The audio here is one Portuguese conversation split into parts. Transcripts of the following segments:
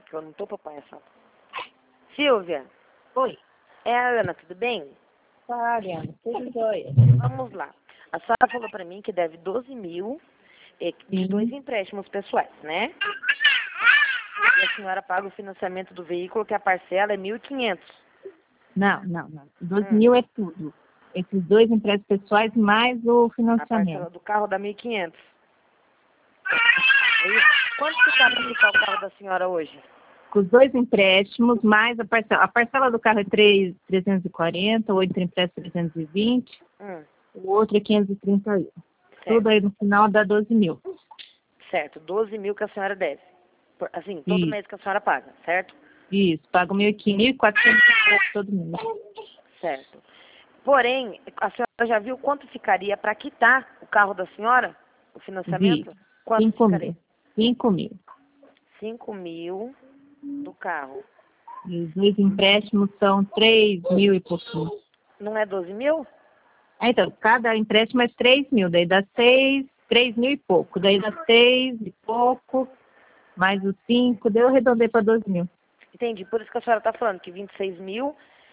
que eu não tô pra palhaçada. Silvia, Oi. é a Ana, tudo bem? Tá, Ariana, tudo jóia. Vamos lá. A senhora falou pra mim que deve 12 mil de Sim. 2 empréstimos pessoais, né? E a senhora paga o financiamento do veículo, que a parcela é 1.500. Não. 12 mil é tudo. Esses 2 empréstimos pessoais mais o A financiamento. parcela do carro dá 1.500. É isso? Quanto que tá pra ficar o carro da senhora hoje? Com os 2 empréstimos mais a parcela. A parcela do carro é 340, o outro empréstimo é 320, o outro é 531. Tudo aí no final dá 12 mil. Certo, 12 mil que a senhora deve. Assim, todo Isso. mês que a senhora paga, certo? Isso, pago 1.400 todo mês. Certo. Porém, a senhora já viu quanto ficaria para quitar o carro da senhora? O financiamento? Vi. Quanto 5 ficaria? mil. 5 mil. 5 mil do carro. E os 2 empréstimos são 3 mil e pouquinho. Não é 12 mil? Então, cada empréstimo é 3 mil, daí dá 3 mil e pouco. Daí dá 6 e pouco, mais os 5, daí eu arredondei para 12 mil. Entendi. Por isso que a senhora está falando que 26 mil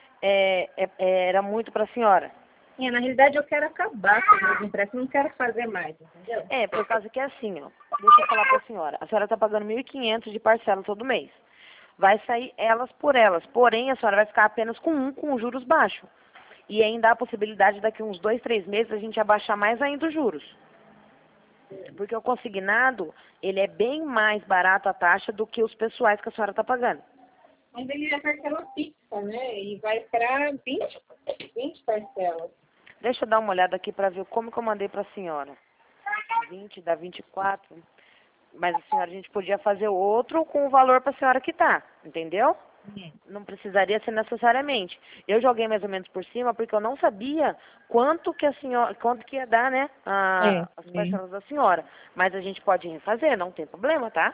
era muito para a senhora. Na realidade, eu quero acabar com os meus empréstimos, não quero fazer mais, entendeu? É, por causa que é assim, ó. Deixa eu falar para a senhora está pagando 1.500 de parcela todo mês. Vai sair elas por elas. Porém, a senhora vai ficar apenas com os juros baixos. E ainda há a possibilidade daqui uns 2, 3 meses a gente abaixar mais ainda os juros. Porque o consignado, ele é bem mais barato a taxa do que os pessoais que a senhora está pagando. Mas ele é parcela fixa, né? E vai para 20 parcelas. Deixa eu dar uma olhada aqui para ver como que eu mandei para a senhora. 20 dá 24. Mas a senhora, a gente podia fazer outro com o valor para a senhora quitar, entendeu? Não precisaria ser necessariamente. Eu joguei mais ou menos por cima porque eu não sabia quanto que ia dar, né, as parcelas da senhora. Mas a gente pode refazer, não tem problema, tá?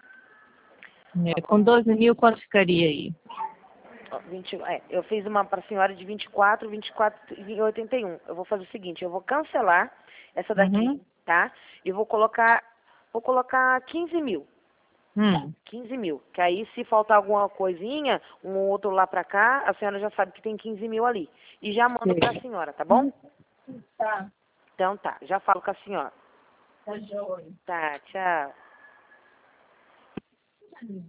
Com 12 mil, quanto ficaria aí? Ó, eu fiz uma para a senhora de 24 e 81. Eu vou fazer o seguinte, eu vou cancelar essa daqui, tá? E vou colocar 15 mil. 15 mil. Que aí, se faltar alguma coisinha, um ou outro lá pra cá, a senhora já sabe que tem 15 mil ali. E já mando pra senhora, tá bom? Tá. Então tá, já falo com a senhora. Tá joia. Tá, tchau.